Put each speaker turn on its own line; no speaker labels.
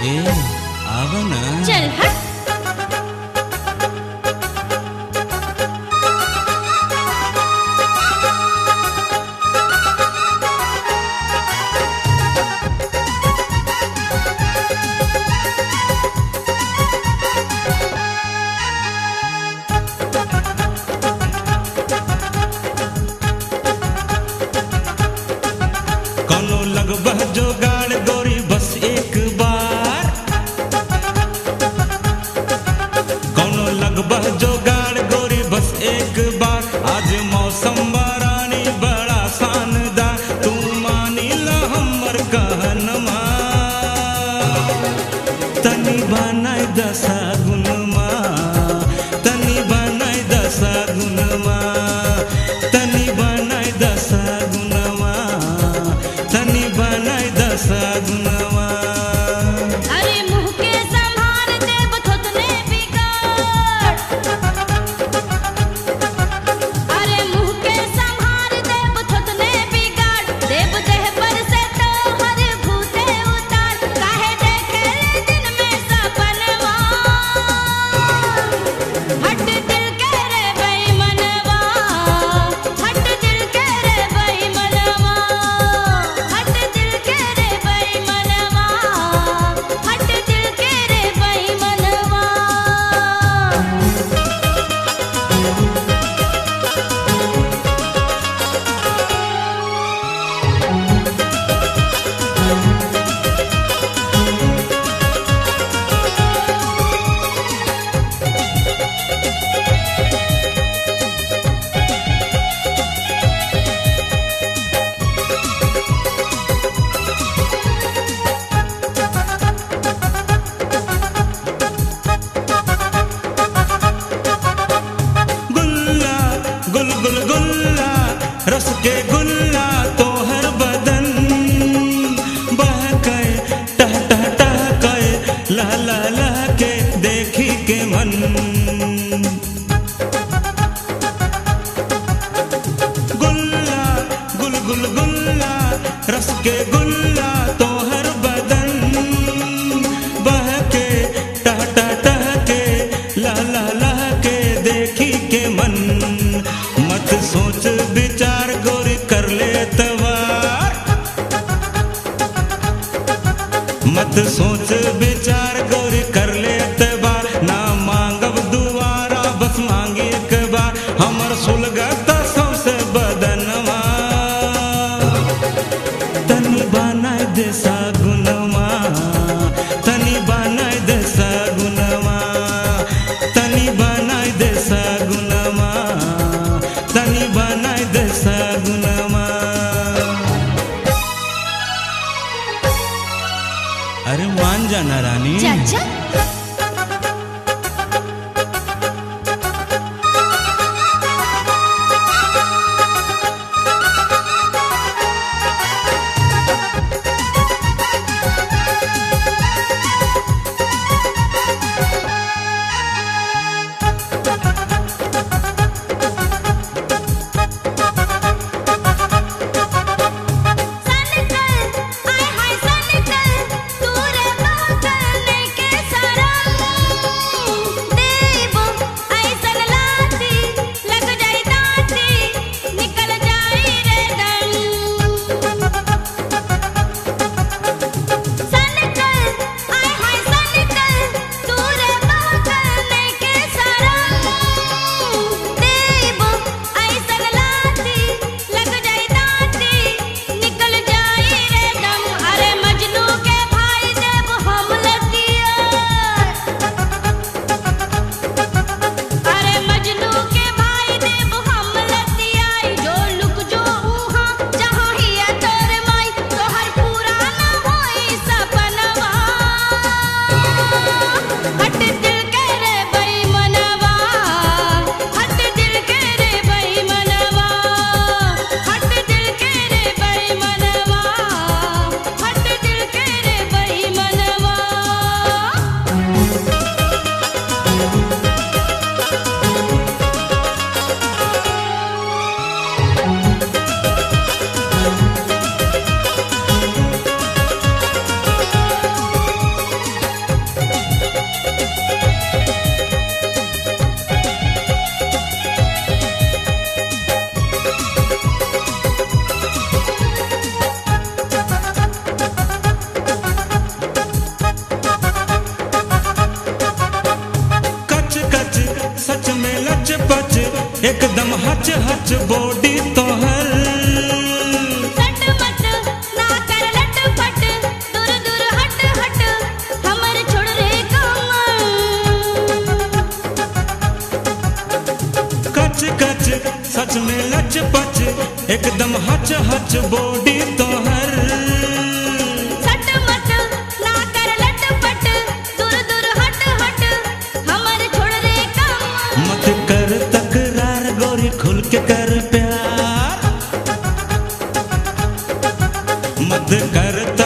ए आवा ना।
चल हट।
कौनो लगबह जोगाड़ गोरी बस एक बार, कौनो लगबह जोगाड़ गोरी बस एक बार। आज मौसम बारानी बड़ा शानदार, तू मानी ला हमर कहनमा। तनी बनाई दशा गुनमा, तनी बनाई दशा गुनमा, तनी बनाई दशा गुनमा, तनी बनाई दशा गुनमा।
अरे मुँह के संभार देव थोतने बिगाड़, अरे मुँह के संभार देव थोतने बिगाड़। देव देह पर से तो हर भूते उतार, काहे देखे दिन में सपनवा। हट दिल के रे बेईमनवा, हट दिल के रे बेईमनवा, हट दिल के रे बेईमनवा, हट दिल के रे बेईमनवा।
गुल्ला गुल गुल गुल्ला रस के गुल्ला तोहर बदन बहके टह टह टहके ला ला ला के देखी के मन। गुल्ला गुल गुल गुल्ला रस के गुल्ला तोहर बदन बहके टह टह टहके ला ला ला के देखी के मन। मत सोच विचार गोरी कर ले तवार, मत सोच विचार गोरी कर ले तवार। ना मांगब दुआरा बस मांगे एक बार, हमर सुलगता सौसे बदनवा। तनी बनाई दे सा गुनमा, तनी बनाई दे सा गुनमा, तनी बनाई दे सा गुनमा, तनी बनाई दे सा गुनमा। अरे मान जाना रानी।
चाचा सनकल आय हाय सनकल, तू रे बहकल लेके
एकदम हच हच बॉडी तोहर
सट मत ना कर लटपट दूर दूर हट हट हमर छोड़ रे कमर
कच कच सच में लच पच एकदम हच हच बॉडी तोहर
सट मत ना कर लटपट दूर दूर हट हट हमर छोड़ रे कमर
मत कर तकरार गोरी खुल के कर प्यार मत कर